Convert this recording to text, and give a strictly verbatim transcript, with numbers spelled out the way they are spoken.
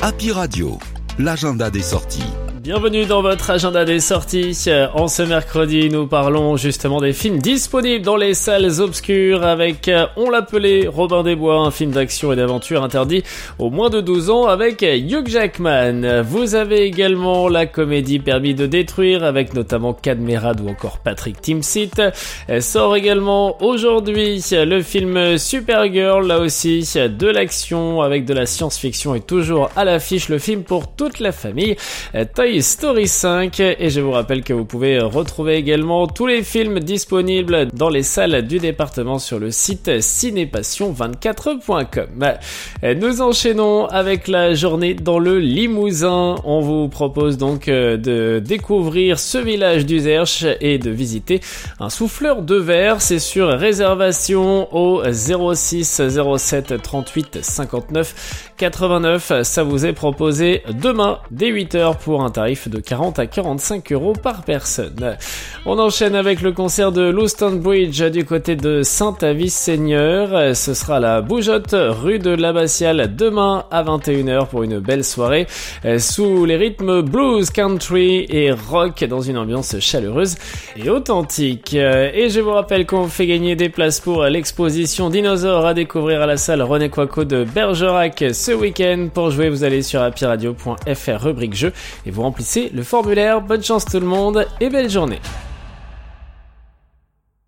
Happy Radio, l'agenda des sorties. Bienvenue dans votre agenda des sorties. En ce mercredi, nous parlons justement des films disponibles dans les salles obscures avec On l'appelait Robin des Bois, un film d'action et d'aventure interdit aux moins de douze ans avec Hugh Jackman. Vous avez également la comédie Permis de détruire avec notamment Cadmerade ou encore Patrick Timsit. Sort également aujourd'hui le film Supergirl, là aussi de l'action avec de la science-fiction et toujours à l'affiche le film pour toute la famille. Toy Story cinq, et je vous rappelle que vous pouvez retrouver également tous les films disponibles dans les salles du département sur le site cinépassion vingt-quatre point com. Nous enchaînons avec la journée dans le Limousin. On vous propose donc de découvrir ce village d'Uzerche et de visiter un souffleur de verre. C'est sur réservation au zéro six zéro sept trente-huit cinquante-neuf quatre-vingt-neuf. Ça vous est proposé demain dès huit heures pour un tarif de quarante à quarante-cinq euros par personne. On enchaîne avec le concert de Louston Bridge du côté de Saint-Avis-Seigneur. Ce sera la Bougeotte, rue de l'Abbatiale, demain à vingt et une heures pour une belle soirée sous les rythmes blues, country et rock dans une ambiance chaleureuse et authentique. Et je vous rappelle qu'on fait gagner des places pour l'exposition Dinosaures à découvrir à la salle René Coicot de Bergerac ce week-end. Pour jouer, vous allez sur happy radio point f r rubrique jeux et vous remplissez le formulaire. Bonne chance tout le monde et belle journée.